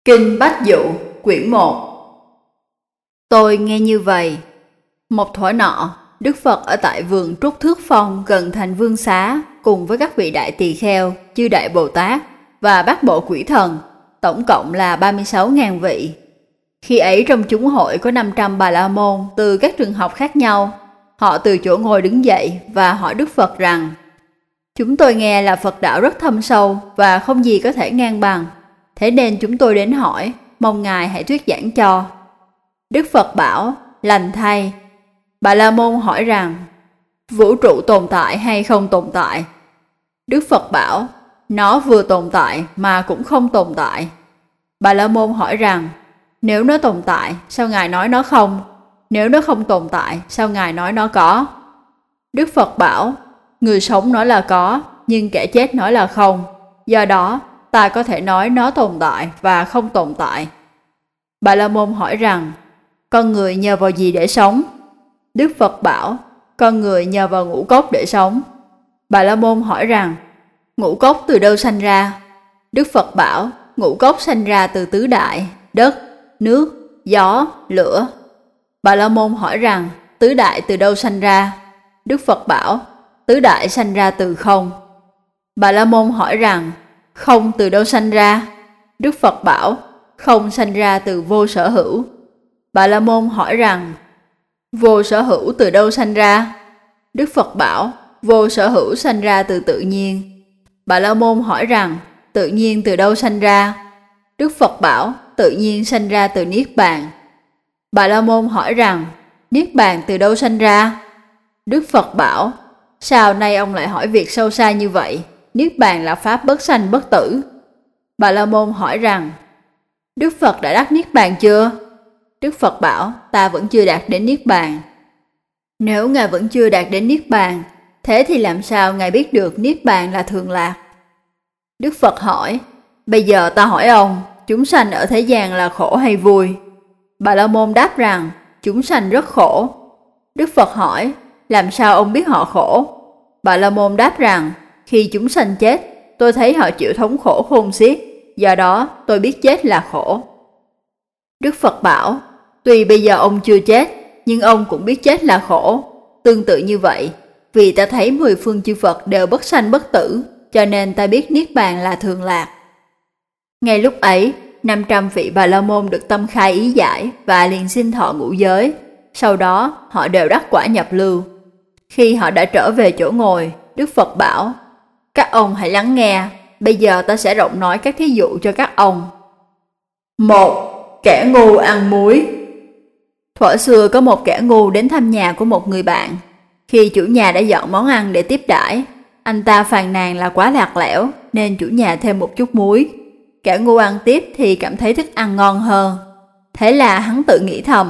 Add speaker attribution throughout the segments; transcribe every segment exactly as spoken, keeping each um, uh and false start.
Speaker 1: Kinh Bách Dụ, quyển một. Tôi nghe như vậy. Một thuở nọ, Đức Phật ở tại vườn Trúc Thước Phong gần thành Vương Xá cùng với các vị đại tỳ kheo, chư đại Bồ Tát và bát bộ quỷ thần, tổng cộng là ba mươi sáu nghìn vị. Khi ấy trong chúng hội có năm trăm Bà La Môn từ các trường học khác nhau. Họ từ chỗ ngồi đứng dậy và hỏi Đức Phật rằng: Chúng tôi nghe là Phật đạo rất thâm sâu và không gì có thể ngang bằng. Thế nên chúng tôi đến hỏi, mong Ngài hãy thuyết giảng cho. Đức Phật bảo: Lành thay. Bà La Môn hỏi rằng: Vũ trụ tồn tại hay không tồn tại? Đức Phật bảo: Nó vừa tồn tại mà cũng không tồn tại. Bà La Môn hỏi rằng: Nếu nó tồn tại, sao Ngài nói nó không? Nếu nó không tồn tại, sao Ngài nói nó có? Đức Phật bảo: Người sống nói là có, nhưng kẻ chết nói là không. Do đó, ta có thể nói nó tồn tại và không tồn tại. Bà La Môn hỏi rằng: Con người nhờ vào gì để sống? Đức Phật bảo: Con người nhờ vào ngũ cốc để sống. Bà La Môn hỏi rằng: Ngũ cốc từ đâu sanh ra? Đức Phật bảo: Ngũ cốc sanh ra từ tứ đại: đất, nước, gió, lửa. Bà La Môn hỏi rằng: Tứ đại từ đâu sanh ra? Đức Phật bảo: Tứ đại sanh ra từ không. Bà La Môn hỏi rằng: Không từ đâu sanh ra? Đức Phật bảo: Không sanh ra từ vô sở hữu. Bà La Môn hỏi rằng: Vô sở hữu từ đâu sanh ra? Đức Phật bảo: Vô sở hữu sanh ra từ tự nhiên. Bà La Môn hỏi rằng: Tự nhiên từ đâu sanh ra? Đức Phật bảo: Tự nhiên sanh ra từ Niết Bàn. Bà La Môn hỏi rằng: Niết Bàn từ đâu sanh ra? Đức Phật bảo: Sao nay ông lại hỏi việc sâu xa như vậy? Niết Bàn là pháp bất sanh bất tử. Bà La Môn hỏi rằng: Đức Phật đã đắc Niết Bàn chưa? Đức Phật bảo: Ta vẫn chưa đạt đến Niết Bàn. Nếu Ngài vẫn chưa đạt đến Niết Bàn, thế thì làm sao Ngài biết được Niết Bàn là thường lạc? Đức Phật hỏi: Bây giờ ta hỏi ông, chúng sanh ở thế gian là khổ hay vui? Bà La Môn đáp rằng: Chúng sanh rất khổ. Đức Phật hỏi: Làm sao ông biết họ khổ? Bà La Môn đáp rằng: Khi chúng sanh chết, tôi thấy họ chịu thống khổ khôn xiết, do đó tôi biết chết là khổ. Đức Phật bảo: Tuy bây giờ ông chưa chết, nhưng ông cũng biết chết là khổ. Tương tự như vậy, vì ta thấy mười phương chư Phật đều bất sanh bất tử, cho nên ta biết Niết Bàn là thường lạc. Ngay lúc ấy, năm trăm vị Bà La Môn được tâm khai ý giải và liền xin thọ ngũ giới. Sau đó, họ đều đắc quả nhập lưu. Khi họ đã trở về chỗ ngồi, Đức Phật bảo: Các ông hãy lắng nghe, bây giờ ta sẽ rộng nói các thí dụ cho các ông. Một. Kẻ ngu ăn muối. Thuở xưa có một kẻ ngu đến thăm nhà của một người bạn. Khi chủ nhà đã dọn món ăn để tiếp đãi, anh ta phàn nàn là quá lạc lẽo nên chủ nhà thêm một chút muối. Kẻ ngu ăn tiếp thì cảm thấy thức ăn ngon hơn. Thế là hắn tự nghĩ thầm: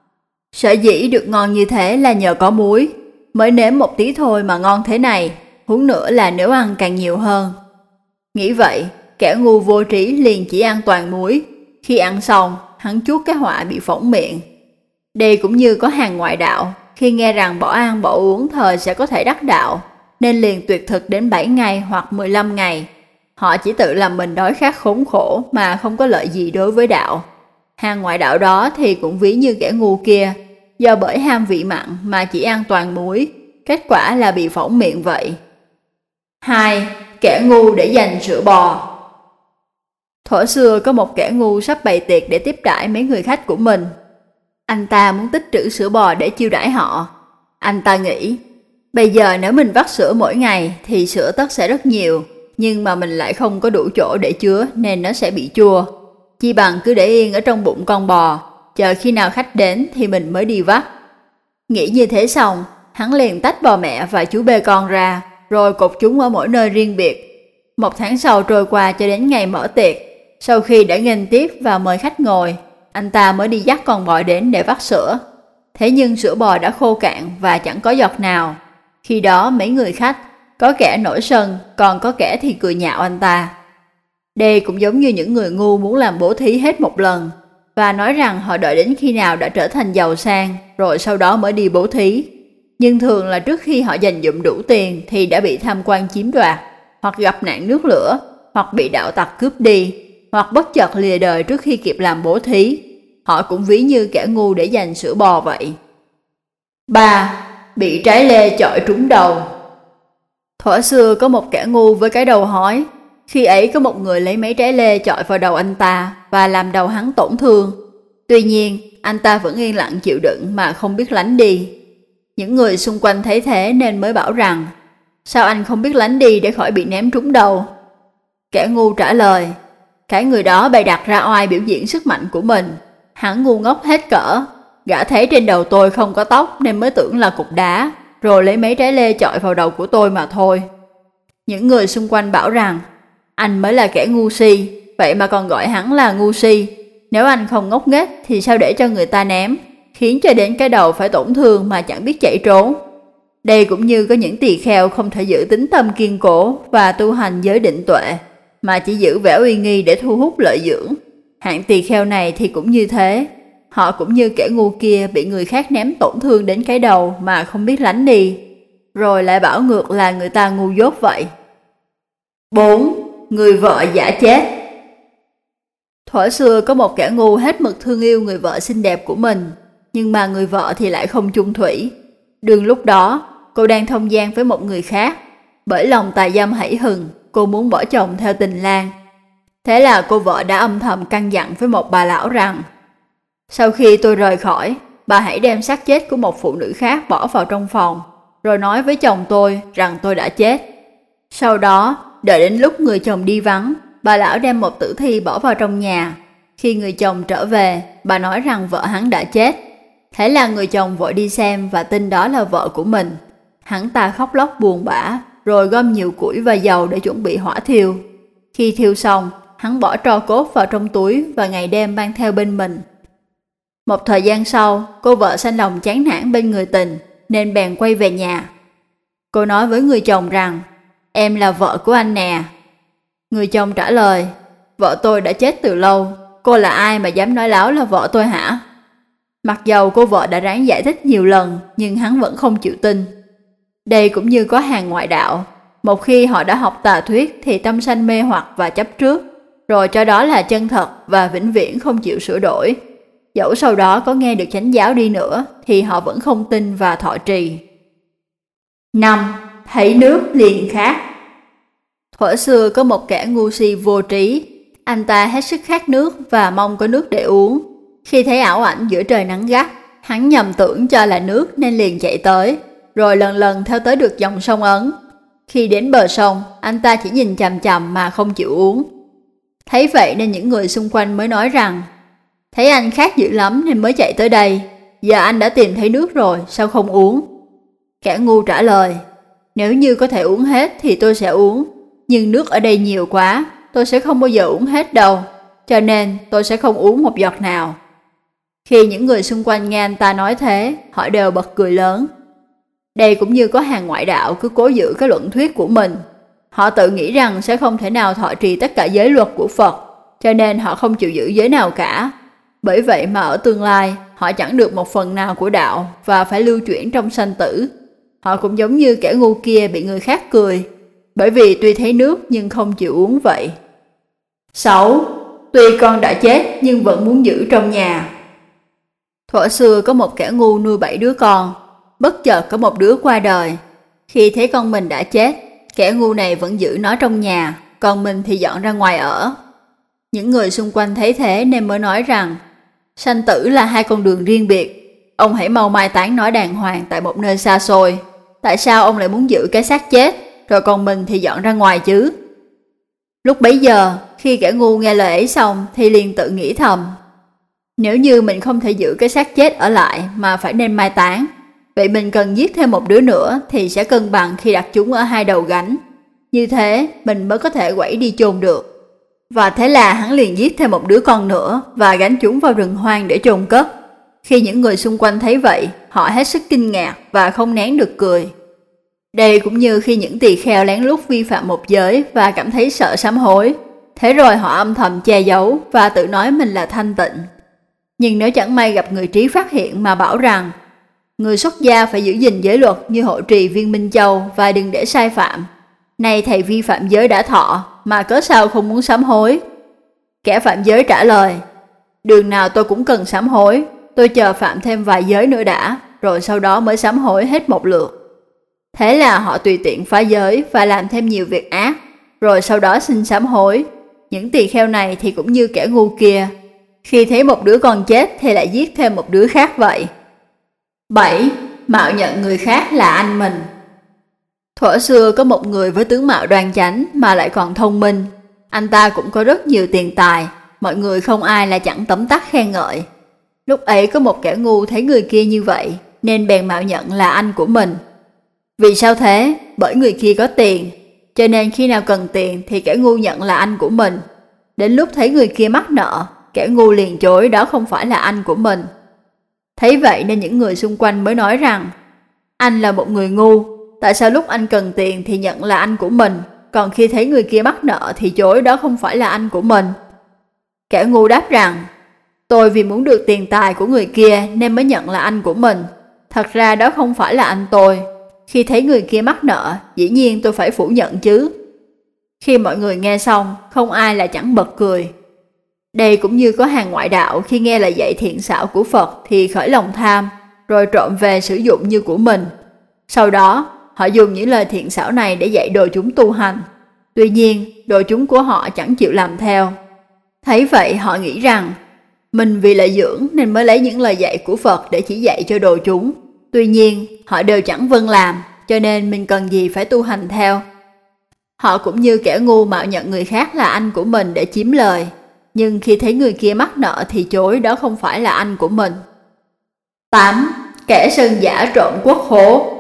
Speaker 1: Sở dĩ được ngon như thế là nhờ có muối. Mới nếm một tí thôi mà ngon thế này, huống nữa là nếu ăn càng nhiều hơn. Nghĩ vậy, kẻ ngu vô trí liền chỉ ăn toàn muối. Khi ăn xong, hắn chuốt cái họa bị phỏng miệng. Đây cũng như có hàng ngoại đạo, khi nghe rằng bỏ ăn bỏ uống thời sẽ có thể đắc đạo, nên liền tuyệt thực đến bảy ngày hoặc mười lăm ngày. Họ chỉ tự làm mình đói khát khốn khổ mà không có lợi gì đối với đạo. Hàng ngoại đạo đó thì cũng ví như kẻ ngu kia, do bởi ham vị mặn mà chỉ ăn toàn muối, kết quả là bị phỏng miệng vậy. Hai. Kẻ ngu để dành sữa bò. Thuở xưa có một kẻ ngu sắp bày tiệc để tiếp đãi mấy người khách của mình. Anh ta muốn tích trữ sữa bò để chiêu đãi họ. Anh ta nghĩ, bây giờ nếu mình vắt sữa mỗi ngày thì sữa tất sẽ rất nhiều, nhưng mà mình lại không có đủ chỗ để chứa nên nó sẽ bị chua. Chi bằng cứ để yên ở trong bụng con bò, chờ khi nào khách đến thì mình mới đi vắt. Nghĩ như thế xong, hắn liền tách bò mẹ và chú bê con ra, rồi cột chúng ở mỗi nơi riêng biệt. Một tháng sau trôi qua cho đến ngày mở tiệc. Sau khi đã nghênh tiếp và mời khách ngồi, anh ta mới đi dắt con bò đến để vắt sữa. Thế nhưng sữa bò đã khô cạn và chẳng có giọt nào. Khi đó mấy người khách, có kẻ nổi sân, còn có kẻ thì cười nhạo anh ta. Đây cũng giống như những người ngu muốn làm bố thí hết một lần, và nói rằng họ đợi đến khi nào đã trở thành giàu sang, rồi sau đó mới đi bố thí. Nhưng thường là trước khi họ dành dụm đủ tiền thì đã bị tham quan chiếm đoạt, hoặc gặp nạn nước lửa, hoặc bị đạo tặc cướp đi. hoặc bất chợt lìa đời trước khi kịp làm bố thí. Họ cũng ví như kẻ ngu để giành sữa bò vậy. ba. Bị trái lê chọi trúng đầu. Thuở xưa có một kẻ ngu với cái đầu hói. Khi ấy có một người lấy mấy trái lê chọi vào đầu anh ta và làm đầu hắn tổn thương. Tuy nhiên, anh ta vẫn yên lặng chịu đựng mà không biết lánh đi. Những người xung quanh thấy thế nên mới bảo rằng, sao anh không biết lánh đi để khỏi bị ném trúng đầu? Kẻ ngu trả lời, cái người đó bày đặt ra oai biểu diễn sức mạnh của mình. Hắn ngu ngốc hết cỡ. Gã thấy trên đầu tôi không có tóc nên mới tưởng là cục đá, rồi lấy mấy trái lê chọi vào đầu của tôi mà thôi. Những người xung quanh bảo rằng, anh mới là kẻ ngu si, vậy mà còn gọi hắn là ngu si. Nếu anh không ngốc nghếch thì sao để cho người ta ném, khiến cho đến cái đầu phải tổn thương mà chẳng biết chạy trốn. Đây cũng như có những tỳ kheo không thể giữ tín tâm kiên cố và tu hành giới định tuệ, mà chỉ giữ vẻ uy nghi để thu hút lợi dưỡng. Hạng tỳ kheo này thì cũng như thế. Họ cũng như kẻ ngu kia bị người khác ném tổn thương đến cái đầu mà không biết lánh đi, rồi lại bảo ngược là người ta ngu dốt vậy. bốn. Người vợ giả chết. Thuở xưa có một kẻ ngu hết mực thương yêu người vợ xinh đẹp của mình, nhưng mà người vợ thì lại không chung thủy. Đương lúc đó, cô đang thông gian với một người khác. Bởi lòng tà dâm hãi hừng, cô muốn bỏ chồng theo tình lang. Thế là cô vợ đã âm thầm căn dặn với một bà lão rằng, sau khi tôi rời khỏi, bà hãy đem xác chết của một phụ nữ khác bỏ vào trong phòng, rồi nói với chồng tôi rằng tôi đã chết. Sau đó, đợi đến lúc người chồng đi vắng, bà lão đem một tử thi bỏ vào trong nhà. Khi người chồng trở về, bà nói rằng vợ hắn đã chết. Thế là người chồng vội đi xem và tin đó là vợ của mình. Hắn ta khóc lóc buồn bã, rồi gom nhiều củi và dầu để chuẩn bị hỏa thiêu. Khi thiêu xong, hắn bỏ tro cốt vào trong túi và ngày đêm mang theo bên mình. Một thời gian sau, cô vợ sanh lòng chán nản bên người tình, nên bèn quay về nhà. Cô nói với người chồng rằng, em là vợ của anh nè. Người chồng trả lời, vợ tôi đã chết từ lâu, cô là ai mà dám nói láo là vợ tôi hả? Mặc dầu cô vợ đã ráng giải thích nhiều lần, nhưng hắn vẫn không chịu tin. Đây cũng như có hàng ngoại đạo. Một khi họ đã học tà thuyết thì tâm sanh mê hoặc và chấp trước, rồi cho đó là chân thật và vĩnh viễn không chịu sửa đổi. Dẫu sau đó có nghe được chánh giáo đi nữa thì họ vẫn không tin và thọ trì. năm. Thấy nước liền khát. Thuở xưa có một kẻ ngu si vô trí. Anh ta hết sức khát nước và mong có nước để uống. Khi thấy ảo ảnh giữa trời nắng gắt, hắn nhầm tưởng cho là nước nên liền chạy tới, rồi lần lần theo tới được dòng sông Ấn. Khi đến bờ sông, anh ta chỉ nhìn chằm chằm mà không chịu uống. Thấy vậy nên những người xung quanh mới nói rằng, thấy anh khát dữ lắm nên mới chạy tới đây. Giờ anh đã tìm thấy nước rồi, sao không uống? Kẻ ngu trả lời, nếu như có thể uống hết thì tôi sẽ uống. Nhưng nước ở đây nhiều quá, tôi sẽ không bao giờ uống hết đâu. Cho nên tôi sẽ không uống một giọt nào. Khi những người xung quanh nghe anh ta nói thế, họ đều bật cười lớn. Đây cũng như có hàng ngoại đạo cứ cố giữ cái luận thuyết của mình. Họ tự nghĩ rằng sẽ không thể nào thọ trì tất cả giới luật của Phật, cho nên họ không chịu giữ giới nào cả. Bởi vậy mà ở tương lai, họ chẳng được một phần nào của đạo và phải lưu chuyển trong sanh tử. Họ cũng giống như kẻ ngu kia bị người khác cười, bởi vì tuy thấy nước nhưng không chịu uống vậy. sáu. Tuy con đã chết nhưng vẫn muốn giữ trong nhà. Thuở xưa có một kẻ ngu nuôi bảy đứa con. Bất chợt có một đứa qua đời. Khi thấy con mình đã chết, kẻ ngu này vẫn giữ nó trong nhà, còn mình thì dọn ra ngoài ở. Những người xung quanh thấy thế nên mới nói rằng, sanh tử là hai con đường riêng biệt. Ông hãy mau mai táng nó đàng hoàng tại một nơi xa xôi. Tại sao ông lại muốn giữ cái xác chết, rồi còn mình thì dọn ra ngoài chứ? Lúc bấy giờ, khi kẻ ngu nghe lời ấy xong thì liền tự nghĩ thầm, nếu như mình không thể giữ cái xác chết ở lại mà phải nên mai táng, vậy mình cần giết thêm một đứa nữa thì sẽ cân bằng khi đặt chúng ở hai đầu gánh. Như thế mình mới có thể quẩy đi chôn được. Và thế là hắn liền giết thêm một đứa con nữa và gánh chúng vào rừng hoang để chôn cất. Khi những người xung quanh thấy vậy, họ hết sức kinh ngạc và không nén được cười. Đây cũng như khi những tỳ kheo lén lút vi phạm một giới và cảm thấy sợ sám hối. Thế rồi họ âm thầm che giấu và tự nói mình là thanh tịnh. Nhưng nếu chẳng may gặp người trí phát hiện mà bảo rằng người xuất gia phải giữ gìn giới luật như hộ trì Viên Minh Châu và đừng để sai phạm. Nay thầy vi phạm giới đã thọ mà cớ sao không muốn sám hối? Kẻ phạm giới trả lời, đường nào tôi cũng cần sám hối, tôi chờ phạm thêm vài giới nữa đã, rồi sau đó mới sám hối hết một lượt. Thế là họ tùy tiện phá giới và làm thêm nhiều việc ác, rồi sau đó xin sám hối. Những tỳ kheo này thì cũng như kẻ ngu kia, khi thấy một đứa con chết thì lại giết thêm một đứa khác vậy. bảy. Mạo nhận người khác là anh mình. Thuở xưa có một người với tướng mạo đoan chánh mà lại còn thông minh. Anh ta cũng có rất nhiều tiền tài, mọi người không ai là chẳng tấm tắc khen ngợi. Lúc ấy có một kẻ ngu thấy người kia như vậy, nên bèn mạo nhận là anh của mình. Vì sao thế? Bởi người kia có tiền, cho nên khi nào cần tiền thì kẻ ngu nhận là anh của mình. Đến lúc thấy người kia mắc nợ, kẻ ngu liền chối đó không phải là anh của mình. Thấy vậy nên những người xung quanh mới nói rằng, anh là một người ngu, tại sao lúc anh cần tiền thì nhận là anh của mình, còn khi thấy người kia mắc nợ thì chối đó không phải là anh của mình. Kẻ ngu đáp rằng, tôi vì muốn được tiền tài của người kia nên mới nhận là anh của mình, thật ra đó không phải là anh tôi. Khi thấy người kia mắc nợ, dĩ nhiên tôi phải phủ nhận chứ. Khi mọi người nghe xong, không ai là chẳng bật cười. Đây cũng như có hàng ngoại đạo khi nghe lời dạy thiện xảo của Phật thì khởi lòng tham, rồi trộm về sử dụng như của mình. Sau đó, họ dùng những lời thiện xảo này để dạy đồ chúng tu hành. Tuy nhiên, đồ chúng của họ chẳng chịu làm theo. Thấy vậy họ nghĩ rằng, mình vì lợi dưỡng nên mới lấy những lời dạy của Phật để chỉ dạy cho đồ chúng. Tuy nhiên, họ đều chẳng vâng làm, cho nên mình cần gì phải tu hành theo. Họ cũng như kẻ ngu mạo nhận người khác là anh của mình để chiếm lời. Nhưng khi thấy người kia mắc nợ thì chối đó không phải là anh của mình. tám. Kẻ sơn giả trộm quốc khố.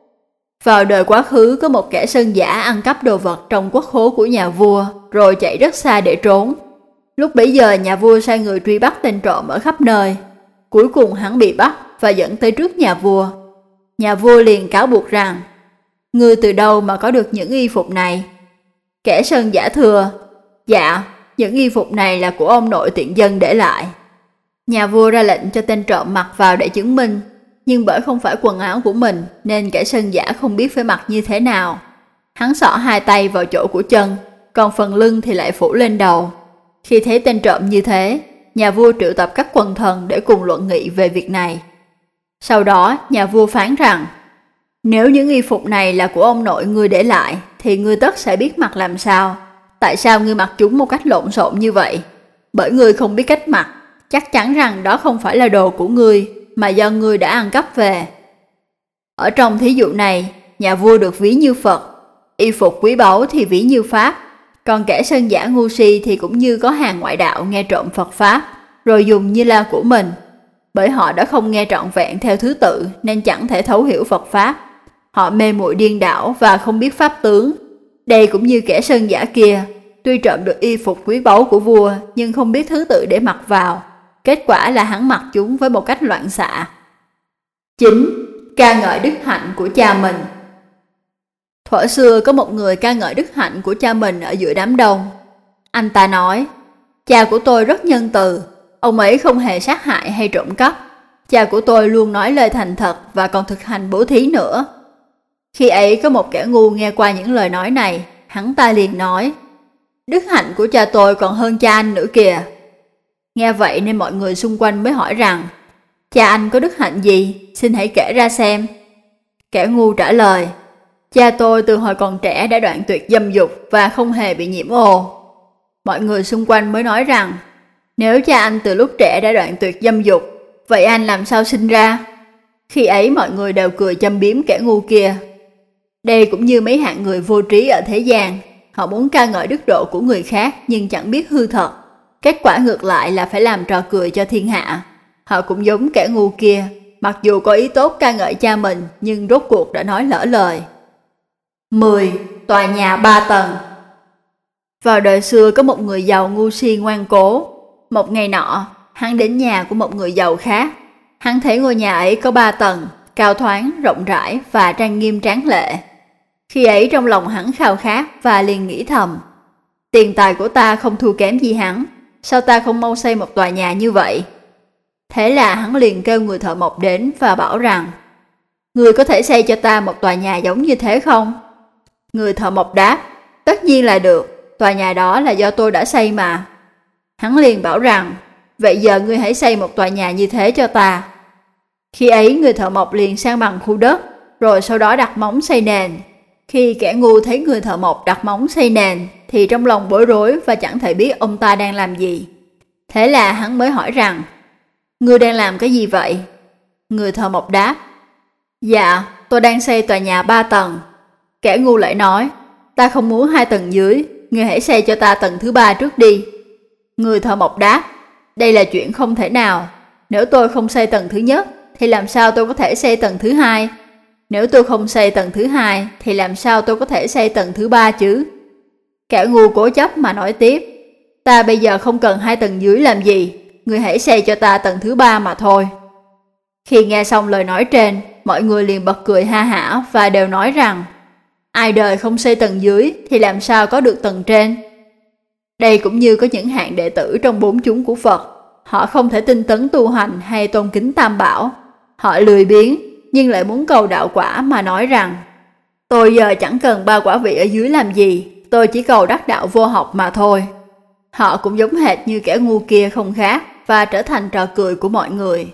Speaker 1: Vào đời quá khứ có một kẻ sơn giả ăn cắp đồ vật trong quốc khố của nhà vua, rồi chạy rất xa để trốn. Lúc bấy giờ nhà vua sai người truy bắt tên trộm ở khắp nơi. Cuối cùng hắn bị bắt và dẫn tới trước nhà vua. Nhà vua liền cáo buộc rằng, ngươi từ đâu mà có được những y phục này? Kẻ sơn giả thưa, dạ, những y phục này là của ông nội tiện dân để lại. Nhà vua ra lệnh cho tên trộm mặc vào để chứng minh, nhưng bởi không phải quần áo của mình nên kẻ sơn giả không biết phải mặc như thế nào. Hắn xỏ hai tay vào chỗ của chân, còn phần lưng thì lại phủ lên đầu. Khi thấy tên trộm như thế, nhà vua triệu tập các quần thần để cùng luận nghị về việc này. Sau đó, nhà vua phán rằng, nếu những y phục này là của ông nội ngươi để lại, thì ngươi tất sẽ biết mặc làm sao. Tại sao ngươi mặc chúng một cách lộn xộn như vậy? Bởi ngươi không biết cách mặc, chắc chắn rằng đó không phải là đồ của ngươi, mà do ngươi đã ăn cắp về. Ở trong thí dụ này, nhà vua được ví như Phật, y phục quý báu thì ví như Pháp, còn kẻ sơn giả ngu si thì cũng như có hàng ngoại đạo nghe trộm Phật Pháp, rồi dùng như là của mình. Bởi họ đã không nghe trọn vẹn theo thứ tự nên chẳng thể thấu hiểu Phật Pháp. Họ mê muội điên đảo và không biết pháp tướng. Đây cũng như kẻ sơn giả kia, tuy trộm được y phục quý báu của vua nhưng không biết thứ tự để mặc vào. Kết quả là hắn mặc chúng với một cách loạn xạ. chín. Ca ngợi đức hạnh của cha mình. Thuở xưa có một người ca ngợi đức hạnh của cha mình ở giữa đám đông. Anh ta nói, cha của tôi rất nhân từ, ông ấy không hề sát hại hay trộm cắp. Cha của tôi luôn nói lời thành thật và còn thực hành bố thí nữa. Khi ấy có một kẻ ngu nghe qua những lời nói này, hắn ta liền nói, đức hạnh của cha tôi còn hơn cha anh nữa kìa. Nghe vậy nên mọi người xung quanh mới hỏi rằng, cha anh có đức hạnh gì, xin hãy kể ra xem. Kẻ ngu trả lời, cha tôi từ hồi còn trẻ đã đoạn tuyệt dâm dục và không hề bị nhiễm ô. Mọi người xung quanh mới nói rằng, nếu cha anh từ lúc trẻ đã đoạn tuyệt dâm dục, vậy anh làm sao sinh ra? Khi ấy mọi người đều cười châm biếm kẻ ngu kia. Đây cũng như mấy hạng người vô trí ở thế gian, họ muốn ca ngợi đức độ của người khác nhưng chẳng biết hư thật. Kết quả ngược lại là phải làm trò cười cho thiên hạ. Họ cũng giống kẻ ngu kia, mặc dù có ý tốt ca ngợi cha mình nhưng rốt cuộc đã nói lỡ lời. mười. Tòa nhà ba tầng. Vào đời xưa có một người giàu ngu si ngoan cố. Một ngày nọ, hắn đến nhà của một người giàu khác. Hắn thấy ngôi nhà ấy có ba tầng, cao thoáng, rộng rãi và trang nghiêm tráng lệ. Khi ấy trong lòng hắn khao khát và liền nghĩ thầm, tiền tài của ta không thua kém gì hắn, sao ta không mau xây một tòa nhà như vậy? Thế là hắn liền kêu người thợ mộc đến và bảo rằng, người có thể xây cho ta một tòa nhà giống như thế không? Người thợ mộc đáp, tất nhiên là được, tòa nhà đó là do tôi đã xây mà. Hắn liền bảo rằng, vậy giờ ngươi hãy xây một tòa nhà như thế cho ta. Khi ấy người thợ mộc liền san bằng khu đất, rồi sau đó đặt móng xây nền. Khi kẻ ngu thấy người thợ mộc đặt móng xây nền, thì trong lòng bối rối và chẳng thể biết ông ta đang làm gì. Thế là hắn mới hỏi rằng, ngươi đang làm cái gì vậy? Người thợ mộc đáp, dạ, tôi đang xây tòa nhà ba tầng. Kẻ ngu lại nói, ta không muốn hai tầng dưới, ngươi hãy xây cho ta tầng thứ ba trước đi. Người thợ mộc đáp, đây là chuyện không thể nào. Nếu tôi không xây tầng thứ nhất, thì làm sao tôi có thể xây tầng thứ hai? Nếu tôi không xây tầng thứ hai, thì làm sao tôi có thể xây tầng thứ ba chứ? Kẻ ngu cố chấp mà nói tiếp, ta bây giờ không cần hai tầng dưới làm gì, ngươi hãy xây cho ta tầng thứ ba mà thôi. Khi nghe xong lời nói trên, mọi người liền bật cười ha hả và đều nói rằng, ai đời không xây tầng dưới thì làm sao có được tầng trên. Đây cũng như có những hạng đệ tử trong bốn chúng của Phật, họ không thể tinh tấn tu hành hay tôn kính Tam Bảo. Họ lười biếng nhưng lại muốn cầu đạo quả mà nói rằng, tôi giờ chẳng cần ba quả vị ở dưới làm gì, tôi chỉ cầu đắc đạo vô học mà thôi. Họ cũng giống hệt như kẻ ngu kia không khác và trở thành trò cười của mọi người.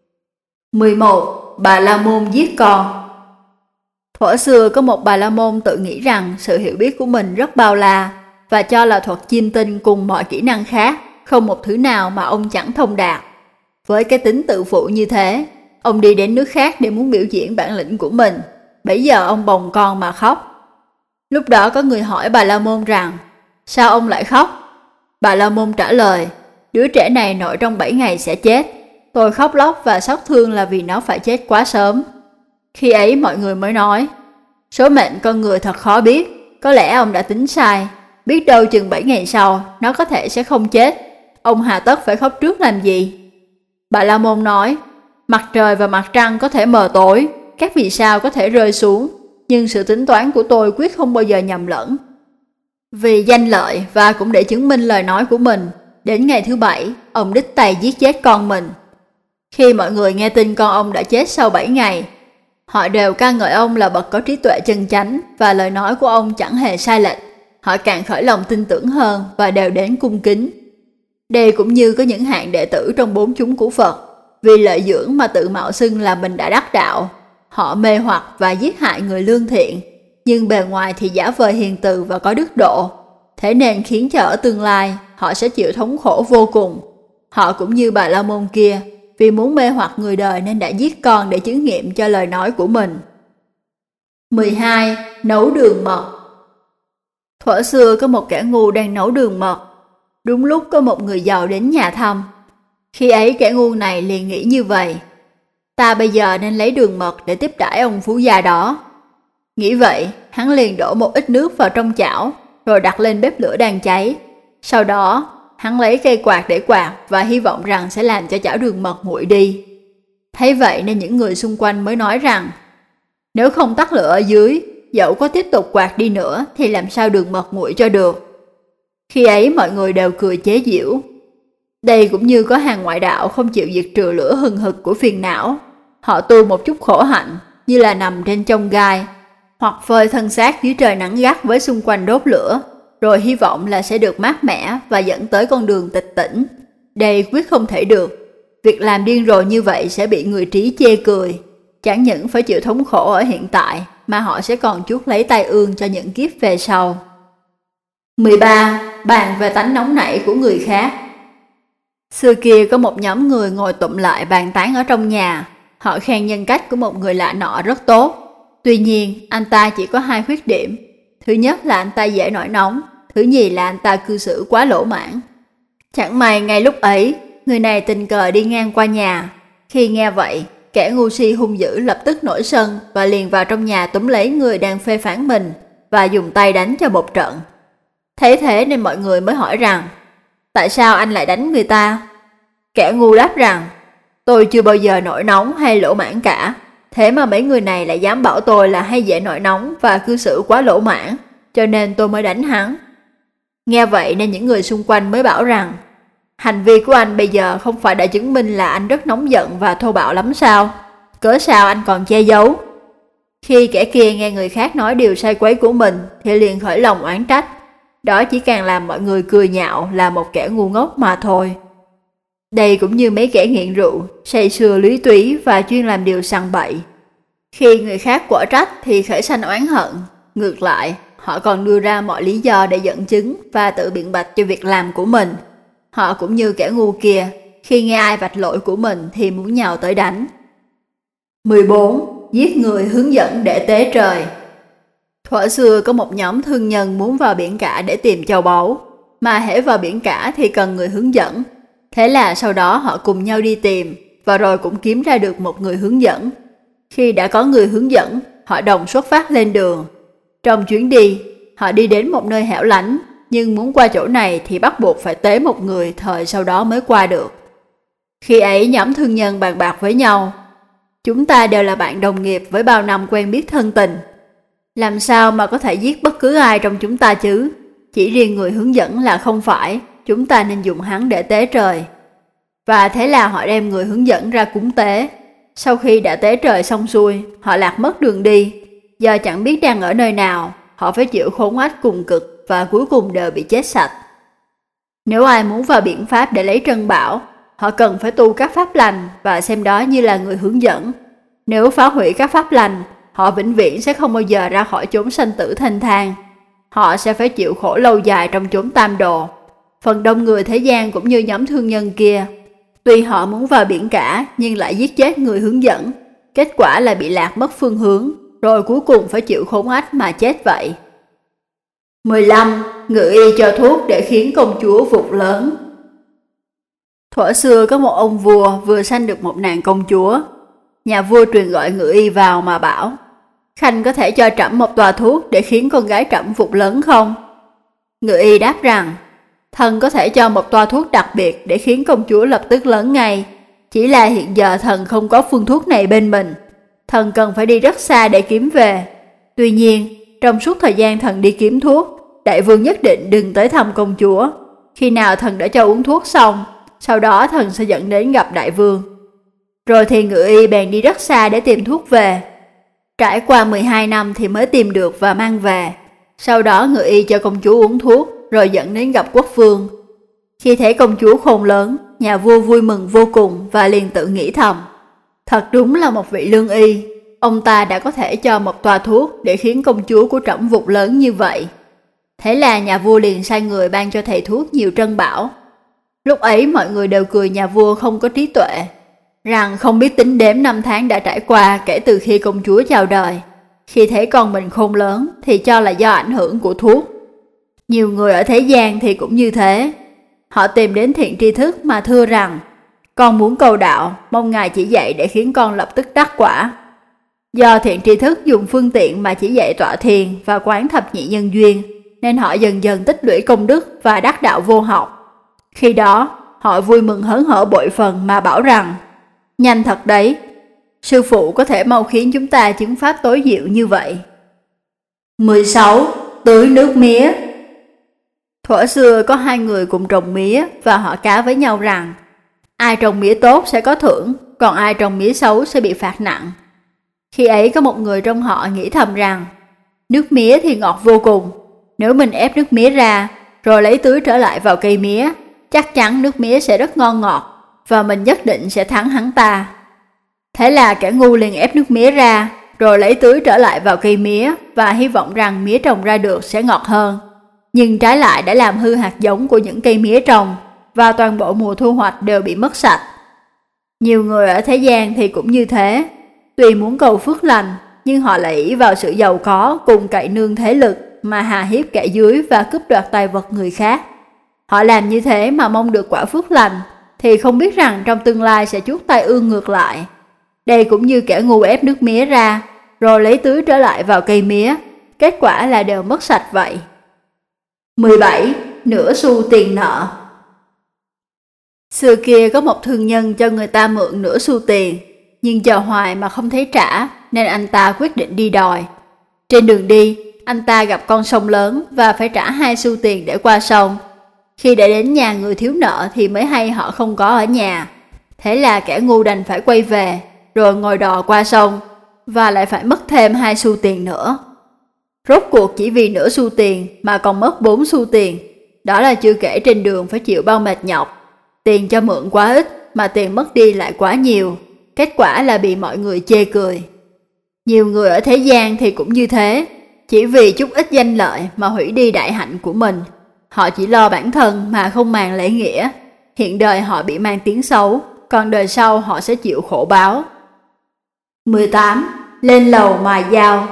Speaker 1: mười một. Bà La Môn giết con. Thuở xưa có một Bà La Môn tự nghĩ rằng sự hiểu biết của mình rất bao la và cho là thuật chiêm tinh cùng mọi kỹ năng khác, không một thứ nào mà ông chẳng thông đạt. Với cái tính tự phụ như thế, ông đi đến nước khác để muốn biểu diễn bản lĩnh của mình. Bấy giờ ông bồng con mà khóc. Lúc đó có người hỏi Bà La Môn rằng, sao ông lại khóc? Bà La Môn trả lời, đứa trẻ này nội trong bảy ngày sẽ chết. Tôi khóc lóc và xót thương là vì nó phải chết quá sớm. Khi ấy mọi người mới nói, số mệnh con người thật khó biết, có lẽ ông đã tính sai. Biết đâu chừng bảy ngày sau, nó có thể sẽ không chết. Ông hà tất phải khóc trước làm gì? Bà La Môn nói, mặt trời và mặt trăng có thể mờ tối, các vì sao có thể rơi xuống, nhưng sự tính toán của tôi quyết không bao giờ nhầm lẫn. Vì danh lợi và cũng để chứng minh lời nói của mình, đến ngày thứ bảy, ông đích tay giết chết con mình. Khi mọi người nghe tin con ông đã chết sau bảy ngày, họ đều ca ngợi ông là bậc có trí tuệ chân chánh và lời nói của ông chẳng hề sai lệch. Họ càng khởi lòng tin tưởng hơn và đều đến cung kính. Đây cũng như có những hạng đệ tử trong bốn chúng của Phật, vì lợi dưỡng mà tự mạo xưng là mình đã đắc đạo. Họ mê hoặc và giết hại người lương thiện, nhưng bề ngoài thì giả vờ hiền từ và có đức độ. Thế nên khiến cho ở tương lai họ sẽ chịu thống khổ vô cùng. Họ cũng như Bà La Môn kia, vì muốn mê hoặc người đời nên đã giết con để chứng nghiệm cho lời nói của mình. mười hai. Nấu đường mật. Thuở xưa có một kẻ ngu đang nấu đường mật. Đúng lúc có một người giàu đến nhà thăm. Khi ấy kẻ ngu này liền nghĩ như vậy, ta bây giờ nên lấy đường mật để tiếp đãi ông phú gia đó. Nghĩ vậy, hắn liền đổ một ít nước vào trong chảo, rồi đặt lên bếp lửa đang cháy. Sau đó, hắn lấy cây quạt để quạt và hy vọng rằng sẽ làm cho chảo đường mật nguội đi. Thấy vậy nên những người xung quanh mới nói rằng, nếu không tắt lửa ở dưới, dẫu có tiếp tục quạt đi nữa thì làm sao đường mật nguội cho được. Khi ấy mọi người đều cười chế giễu. Đây cũng như có hàng ngoại đạo không chịu diệt trừ lửa hừng hực của phiền não. Họ tu một chút khổ hạnh, như là nằm trên chông gai, hoặc phơi thân xác dưới trời nắng gắt với xung quanh đốt lửa, rồi hy vọng là sẽ được mát mẻ và dẫn tới con đường tịch tỉnh. Đây quyết không thể được. Việc làm điên rồ như vậy sẽ bị người trí chê cười. Chẳng những phải chịu thống khổ ở hiện tại, mà họ sẽ còn chuốc lấy tai ương cho những kiếp về sau. mười ba. Bàn về tánh nóng nảy của người khác. Xưa kia có một nhóm người ngồi tụm lại bàn tán ở trong nhà. Họ khen nhân cách của một người lạ nọ rất tốt. Tuy nhiên, anh ta chỉ có hai khuyết điểm. Thứ nhất là anh ta dễ nổi nóng. Thứ nhì là anh ta cư xử quá lỗ mãn. Chẳng may ngay lúc ấy, người này tình cờ đi ngang qua nhà. Khi nghe vậy, kẻ ngu si hung dữ lập tức nổi sân và liền vào trong nhà túm lấy người đang phê phán mình và dùng tay đánh cho một trận. Thấy thế nên mọi người mới hỏi rằng, tại sao anh lại đánh người ta? Kẻ ngu đáp rằng, tôi chưa bao giờ nổi nóng hay lỗ mãn cả. Thế mà mấy người này lại dám bảo tôi là hay dễ nổi nóng và cư xử quá lỗ mãn, cho nên tôi mới đánh hắn. Nghe vậy nên những người xung quanh mới bảo rằng, hành vi của anh bây giờ không phải đã chứng minh là anh rất nóng giận và thô bạo lắm sao? Cớ sao anh còn che giấu? Khi kẻ kia nghe người khác nói điều sai quấy của mình thì liền khởi lòng oán trách. Đó chỉ càng làm mọi người cười nhạo là một kẻ ngu ngốc mà thôi. Đây cũng như mấy kẻ nghiện rượu, say sưa lúy túy và chuyên làm điều sằng bậy. Khi người khác quở trách thì khởi sanh oán hận. Ngược lại, họ còn đưa ra mọi lý do để dẫn chứng và tự biện bạch cho việc làm của mình. Họ cũng như kẻ ngu kia, khi nghe ai vạch lỗi của mình thì muốn nhào tới đánh. mười bốn. Giết người hướng dẫn để tế trời. Thuở xưa có một nhóm thương nhân muốn vào biển cả để tìm châu báu, mà hễ vào biển cả thì cần người hướng dẫn. Thế là sau đó họ cùng nhau đi tìm, và rồi cũng kiếm ra được một người hướng dẫn. Khi đã có người hướng dẫn, họ đồng xuất phát lên đường. Trong chuyến đi, họ đi đến một nơi hẻo lánh, nhưng muốn qua chỗ này thì bắt buộc phải tế một người thời sau đó mới qua được. Khi ấy nhóm thương nhân bàn bạc với nhau, chúng ta đều là bạn đồng nghiệp với bao năm quen biết thân tình. Làm sao mà có thể giết bất cứ ai trong chúng ta chứ? Chỉ riêng người hướng dẫn là không phải, chúng ta nên dùng hắn để tế trời. Và thế là họ đem người hướng dẫn ra cúng tế. Sau khi đã tế trời xong xuôi, họ lạc mất đường đi. Do chẳng biết đang ở nơi nào, họ phải chịu khốn ách cùng cực và cuối cùng đều bị chết sạch. Nếu ai muốn vào biển Pháp để lấy trân bảo, họ cần phải tu các pháp lành và xem đó như là người hướng dẫn. Nếu phá hủy các pháp lành, họ vĩnh viễn sẽ không bao giờ ra khỏi chốn sanh tử thanh thang. Họ sẽ phải chịu khổ lâu dài trong chốn tam đồ. Phần đông người thế gian cũng như nhóm thương nhân kia, tuy họ muốn vào biển cả nhưng lại giết chết người hướng dẫn. Kết quả là bị lạc mất phương hướng, rồi cuối cùng phải chịu khốn ách mà chết vậy. mười lăm. Ngự y cho thuốc để khiến công chúa vụt lớn. Thuở xưa có một ông vua vừa sanh được một nàng công chúa. Nhà vua truyền gọi ngự y vào mà bảo: Khanh có thể cho trẫm một tòa thuốc để khiến con gái trẫm vụt lớn không? Ngự y đáp rằng: Thần có thể cho một toa thuốc đặc biệt để khiến công chúa lập tức lớn ngay. Chỉ là hiện giờ thần không có phương thuốc này bên mình. Thần cần phải đi rất xa để kiếm về. Tuy nhiên, trong suốt thời gian thần đi kiếm thuốc, đại vương nhất định đừng tới thăm công chúa. Khi nào thần đã cho uống thuốc xong, sau đó thần sẽ dẫn đến gặp đại vương. Rồi thì ngự y bèn đi rất xa để tìm thuốc về. Trải qua mười hai năm thì mới tìm được và mang về. Sau đó ngự y cho công chúa uống thuốc, rồi dẫn đến gặp quốc vương. Khi thấy công chúa khôn lớn, nhà vua vui mừng vô cùng và liền tự nghĩ thầm: Thật đúng là một vị lương y. Ông ta đã có thể cho một toa thuốc để khiến công chúa của trẫm vụt lớn như vậy. Thế là nhà vua liền sai người ban cho thầy thuốc nhiều trân bảo. Lúc ấy mọi người đều cười nhà vua không có trí tuệ, rằng không biết tính đếm năm tháng đã trải qua kể từ khi công chúa chào đời. Khi thấy con mình khôn lớn thì cho là do ảnh hưởng của thuốc. Nhiều người ở thế gian thì cũng như thế. Họ tìm đến thiện tri thức mà thưa rằng: Con muốn cầu đạo, mong ngài chỉ dạy để khiến con lập tức đắc quả. Do thiện tri thức dùng phương tiện mà chỉ dạy tọa thiền và quán thập nhị nhân duyên, nên họ dần dần tích lũy công đức và đắc đạo vô học. Khi đó, họ vui mừng hớn hở bội phần mà bảo rằng: Nhanh thật đấy, sư phụ có thể mau khiến chúng ta chứng pháp tối diệu như vậy. mười sáu. Tưới nước mía. Thuở xưa có hai người cùng trồng mía và họ cá với nhau rằng ai trồng mía tốt sẽ có thưởng, còn ai trồng mía xấu sẽ bị phạt nặng. Khi ấy có một người trong họ nghĩ thầm rằng nước mía thì ngọt vô cùng, nếu mình ép nước mía ra rồi lấy tưới trở lại vào cây mía, chắc chắn nước mía sẽ rất ngon ngọt và mình nhất định sẽ thắng hắn ta. Thế là kẻ ngu liền ép nước mía ra rồi lấy tưới trở lại vào cây mía và hy vọng rằng mía trồng ra được sẽ ngọt hơn. Nhưng trái lại đã làm hư hạt giống của những cây mía trồng và toàn bộ mùa thu hoạch đều bị mất sạch. Nhiều người ở thế gian thì cũng như thế. Tuy muốn cầu phước lành, nhưng họ lại ỷ vào sự giàu có cùng cậy nương thế lực mà hà hiếp kẻ dưới và cướp đoạt tài vật người khác. Họ làm như thế mà mong được quả phước lành, thì không biết rằng trong tương lai sẽ chuốc tai ương ngược lại. Đây cũng như kẻ ngu ép nước mía ra, rồi lấy tưới trở lại vào cây mía, kết quả là đều mất sạch vậy. mười bảy. Nửa xu tiền nợ. Xưa kia có một thương nhân cho người ta mượn nửa xu tiền, nhưng chờ hoài mà không thấy trả, nên anh ta quyết định đi đòi. Trên đường đi, anh ta gặp con sông lớn và phải trả hai xu tiền để qua sông. Khi đã đến nhà người thiếu nợ thì mới hay họ không có ở nhà. Thế là kẻ ngu đành phải quay về, rồi ngồi đò qua sông, và lại phải mất thêm hai xu tiền nữa. Rốt cuộc chỉ vì nửa xu tiền mà còn mất bốn xu tiền. Đó là chưa kể trên đường phải chịu bao mệt nhọc. Tiền cho mượn quá ít mà tiền mất đi lại quá nhiều. Kết quả là bị mọi người chê cười. Nhiều người ở thế gian thì cũng như thế. Chỉ vì chút ít danh lợi mà hủy đi đại hạnh của mình. Họ chỉ lo bản thân mà không màng lễ nghĩa. Hiện đời họ bị mang tiếng xấu, còn đời sau họ sẽ chịu khổ báo. mười tám. Lên lầu mài dao.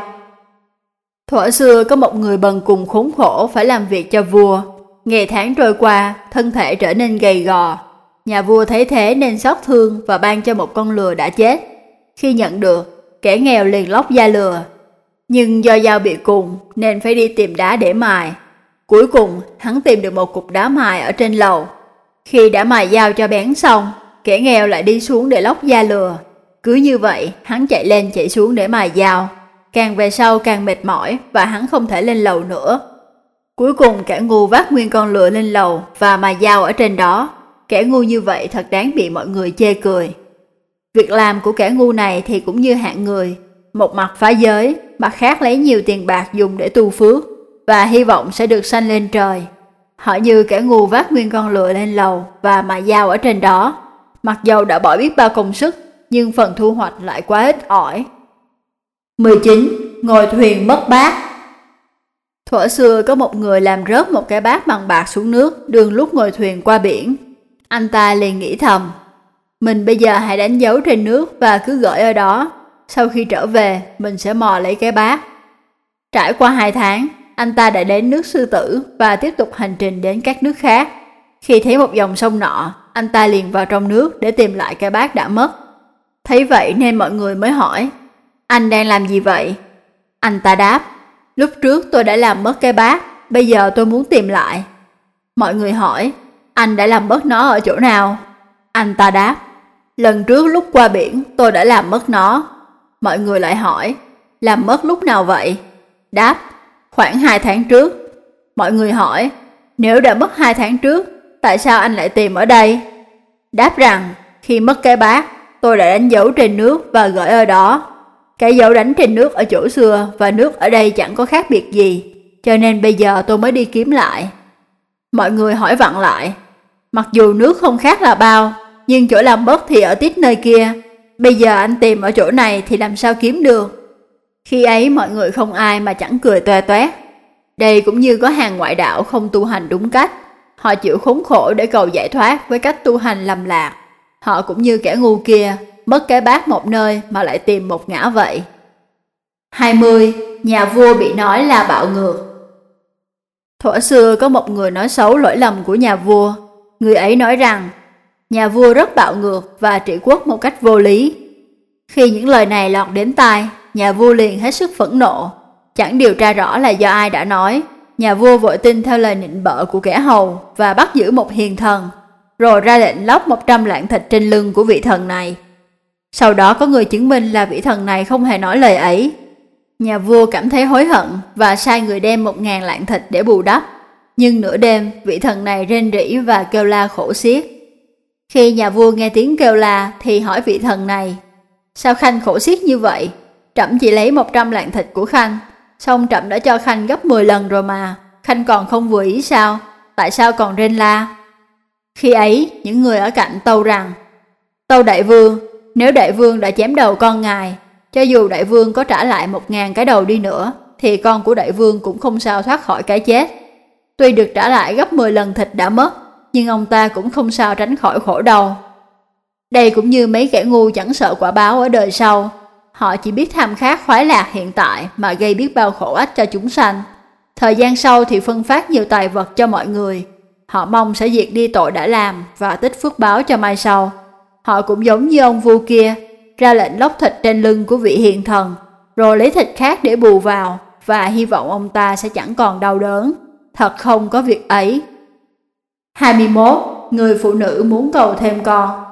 Speaker 1: Thuở xưa có một người bần cùng khốn khổ phải làm việc cho vua. Ngày tháng trôi qua, thân thể trở nên gầy gò. Nhà vua thấy thế nên xót thương và ban cho một con lừa đã chết. Khi nhận được, kẻ nghèo liền lóc da lừa. Nhưng do dao bị cùn nên phải đi tìm đá để mài. Cuối cùng, hắn tìm được một cục đá mài ở trên lầu. Khi đã mài dao cho bén xong, kẻ nghèo lại đi xuống để lóc da lừa. Cứ như vậy, hắn chạy lên chạy xuống để mài dao. Càng về sau càng mệt mỏi và hắn không thể lên lầu nữa. Cuối cùng kẻ ngu vác nguyên con lừa lên lầu và mài dao ở trên đó. Kẻ ngu như vậy thật đáng bị mọi người chê cười. Việc làm của kẻ ngu này thì cũng như hạng người. Một mặt phá giới, mặt khác lấy nhiều tiền bạc dùng để tu phước và hy vọng sẽ được sanh lên trời. Họ như kẻ ngu vác nguyên con lừa lên lầu và mài dao ở trên đó. Mặc dầu đã bỏ biết bao công sức, nhưng phần thu hoạch lại quá ít ỏi. mười chín. Ngồi thuyền mất bát. Thuở xưa có một người làm rớt một cái bát bằng bạc xuống nước đường lúc ngồi thuyền qua biển. Anh ta liền nghĩ thầm, mình bây giờ hãy đánh dấu trên nước và cứ gửi ở đó. Sau khi trở về, mình sẽ mò lấy cái bát. Trải qua hai tháng, anh ta đã đến nước Sư Tử và tiếp tục hành trình đến các nước khác. Khi thấy một dòng sông nọ, anh ta liền vào trong nước để tìm lại cái bát đã mất. Thấy vậy nên mọi người mới hỏi, anh đang làm gì vậy? Anh ta đáp, lúc trước tôi đã làm mất cái bát, bây giờ tôi muốn tìm lại. Mọi người hỏi, anh đã làm mất nó ở chỗ nào? Anh ta đáp, lần trước lúc qua biển tôi đã làm mất nó. Mọi người lại hỏi, làm mất lúc nào vậy? Đáp, khoảng hai tháng trước. Mọi người hỏi, nếu đã mất hai tháng trước, tại sao anh lại tìm ở đây? Đáp rằng, khi mất cái bát, tôi đã đánh dấu trên nước và gửi ở đó. Cái dấu đánh trên nước ở chỗ xưa và nước ở đây chẳng có khác biệt gì, cho nên bây giờ tôi mới đi kiếm lại. Mọi người hỏi vặn lại, mặc dù nước không khác là bao, nhưng chỗ làm mất thì ở tít nơi kia. Bây giờ anh tìm ở chỗ này thì làm sao kiếm được? Khi ấy mọi người không ai mà chẳng cười toe toét. Đây cũng như có hàng ngoại đạo không tu hành đúng cách. Họ chịu khốn khổ để cầu giải thoát với cách tu hành lầm lạc. Họ cũng như kẻ ngu kia, mất cái bát một nơi mà lại tìm một ngã vậy. hai mươi. Nhà vua bị nói là bạo ngược. Thuở xưa có một người nói xấu lỗi lầm của nhà vua. Người ấy nói rằng, nhà vua rất bạo ngược và trị quốc một cách vô lý. Khi những lời này lọt đến tai, nhà vua liền hết sức phẫn nộ. Chẳng điều tra rõ là do ai đã nói. Nhà vua vội tin theo lời nịnh bợ của kẻ hầu và bắt giữ một hiền thần, rồi ra lệnh lóc một trăm lạng thịt trên lưng của vị thần này. Sau đó có người chứng minh là vị thần này không hề nói lời ấy. Nhà vua cảm thấy hối hận và sai người đem một ngàn lạng thịt để bù đắp. Nhưng nửa đêm, vị thần này rên rỉ và kêu la khổ xiết. Khi nhà vua nghe tiếng kêu la thì hỏi vị thần này, sao Khanh khổ xiết như vậy? Trẫm chỉ lấy một trăm lạng thịt của Khanh, xong trẫm đã cho Khanh gấp mười lần rồi mà, Khanh còn không vừa ý sao? Tại sao còn rên la? Khi ấy, những người ở cạnh tâu rằng, tâu đại vương, nếu đại vương đã chém đầu con ngài, cho dù đại vương có trả lại một ngàn cái đầu đi nữa, thì con của đại vương cũng không sao thoát khỏi cái chết. Tuy được trả lại gấp mười lần thịt đã mất, nhưng ông ta cũng không sao tránh khỏi khổ đau. Đây cũng như mấy kẻ ngu chẳng sợ quả báo ở đời sau. Họ chỉ biết tham khát khoái lạc hiện tại mà gây biết bao khổ ách cho chúng sanh. Thời gian sau thì phân phát nhiều tài vật cho mọi người. Họ mong sẽ diệt đi tội đã làm và tích phước báo cho mai sau. Họ cũng giống như ông vua kia, ra lệnh lóc thịt trên lưng của vị hiền thần, rồi lấy thịt khác để bù vào và hy vọng ông ta sẽ chẳng còn đau đớn. Thật không có việc ấy. hai mươi mốt. Người phụ nữ muốn cầu thêm con.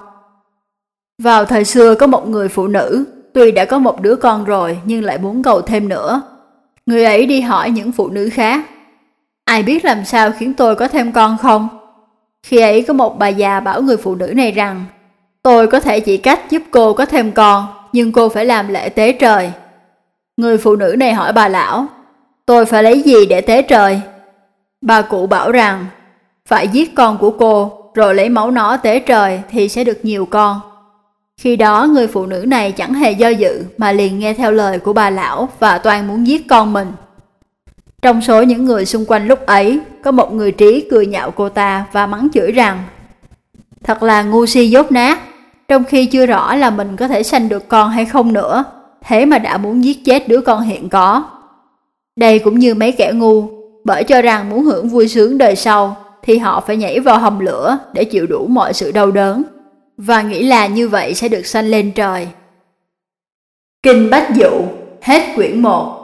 Speaker 1: Vào thời xưa có một người phụ nữ, tuy đã có một đứa con rồi nhưng lại muốn cầu thêm nữa. Người ấy đi hỏi những phụ nữ khác, ai biết làm sao khiến tôi có thêm con không? Khi ấy có một bà già bảo người phụ nữ này rằng, tôi có thể chỉ cách giúp cô có thêm con, nhưng cô phải làm lễ tế trời. Người phụ nữ này hỏi bà lão, Tôi phải lấy gì để tế trời? Bà cụ bảo rằng phải giết con của cô, rồi lấy máu nó tế trời thì sẽ được nhiều con. Khi đó người phụ nữ này chẳng hề do dự mà liền nghe theo lời của bà lão và toan muốn giết con mình. Trong số những người xung quanh lúc ấy, có một người trí cười nhạo cô ta và mắng chửi rằng thật là ngu si dốt nát, trong khi chưa rõ là mình có thể sanh được con hay không nữa, thế mà đã muốn giết chết đứa con hiện có. Đây cũng như mấy kẻ ngu, bởi cho rằng muốn hưởng vui sướng đời sau thì họ phải nhảy vào hầm lửa để chịu đủ mọi sự đau đớn, và nghĩ là như vậy sẽ được sanh lên trời. Kinh Bách Dụ, hết quyển một.